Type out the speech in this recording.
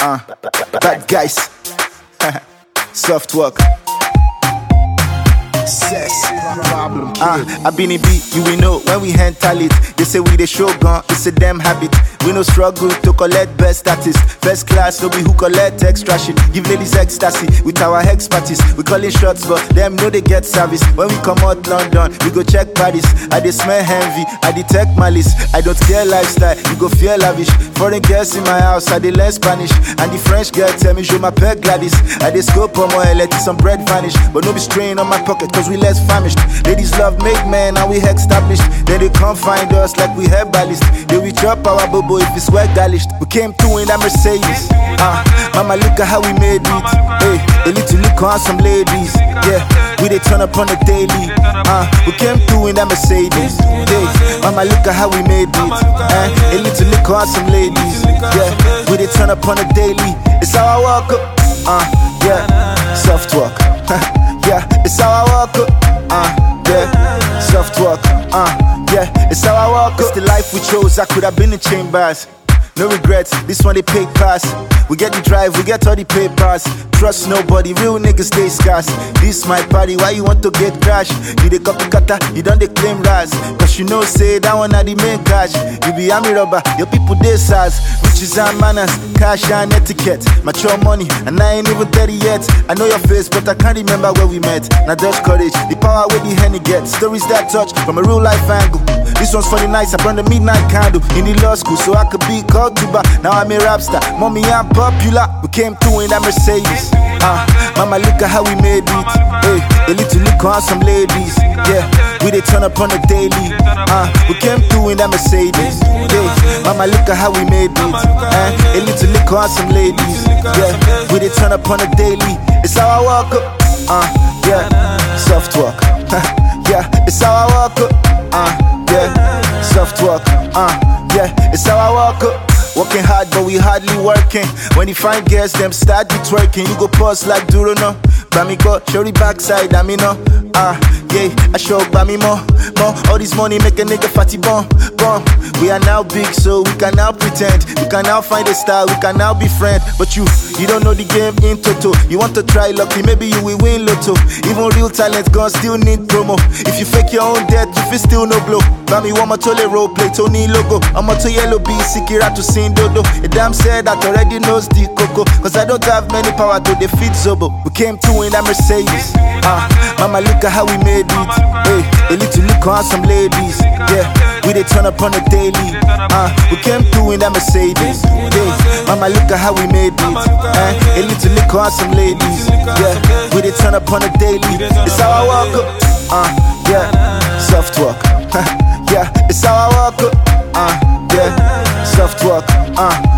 Bad guys. Soft work. Sex problem. I been a beat, you will know when we handle it. They say we the show gun, it's a damn habit. We no struggle to collect best status. First class, no be who collect extra shit. Give ladies ecstasy with our expertise. We calling shots, but them know they get service. When we come out London, we go check bodies. I dey smell envy, I detect malice. I don't care lifestyle, you go feel lavish. Foreign girls in my house, I dey learn Spanish. And the French girl tell me, show my pet Gladys. I dey scope on my let some bread vanish. But no be strain on my pocket, cause we less famished. Ladies love make men, and we established. Then they come find us like we herbalist. They we drop our bobo if it's well garnished. We came through in that Mercedes. Mama, look at how we made it. Hey, a little look on some ladies. Yeah, we they turn up on the daily. We came through in that Mercedes. Hey, mama, look at how we made it. A little look on some ladies. Yeah, we they turn up on the daily. It's how I walk up. Yeah, soft walk. Yeah, it's how I walk up. Yeah, soft walk. Yeah, it's how I walk up. It's the life we chose. I could have been in chambers. No regrets, this one they pay pass. We get the drive, we get all the papers. Trust nobody, real niggas stay scarce. This my party, why you want to get crash? You the copy cutter, you don't they claim rise. Cause you know say that one are the main cash. You be army robber, your people they size. Riches and manners, cash and etiquette. Mature money, and I ain't even 30 yet. I know your face, but I can't remember where we met. Now Dutch courage, the power where the henny gets. Stories that touch from a real life angle. This one's for the nights, I burn the midnight candle in the law school so I could be called to bar. Now I'm a rap star, mommy I'm popular. We came through in that Mercedes. Mama look at how we made it. Hey, a little look on some ladies. Yeah, we they turn up on the daily. We came through in that Mercedes. Hey, mama look at how we made it. A little look on some ladies. Yeah, we they turn up on the daily. It's how I walk up. Yeah, soft walk. Yeah, it's how I walk up. Yeah, soft walk. Yeah, it's how I walk up. Working hard, but we hardly working. When you find girls, them start be twerking. You go pause like Duro, no. Bami go, show the backside, I mean, no. Yeah, I show Bami more. All this money make a nigga fatty bomb. We are now big, so we can now pretend. We can now find a style, we can now be friends. But you don't know the game in toto. You want to try lucky, maybe you will win lotto. Even real talent gon' still need promo. If you fake your own death, you feel still no blow. Bami want my tole role play, Tony logo. I'm to yellow B, Sikira to sing dodo. A damn said that already knows the coco. Cause I don't have many power to defeat Zobo. We came through in that Mercedes. Mama look at how we made it. Hey, a little look on some ladies. Yeah, we they turn up on the daily. We came through in that Mercedes. Hey, mama look at how we made it. A little look on some ladies. Yeah, we they turn up on the daily. It's how I walk up. Yeah, soft walk. Yeah, it's how I walk up. Yeah, soft walk.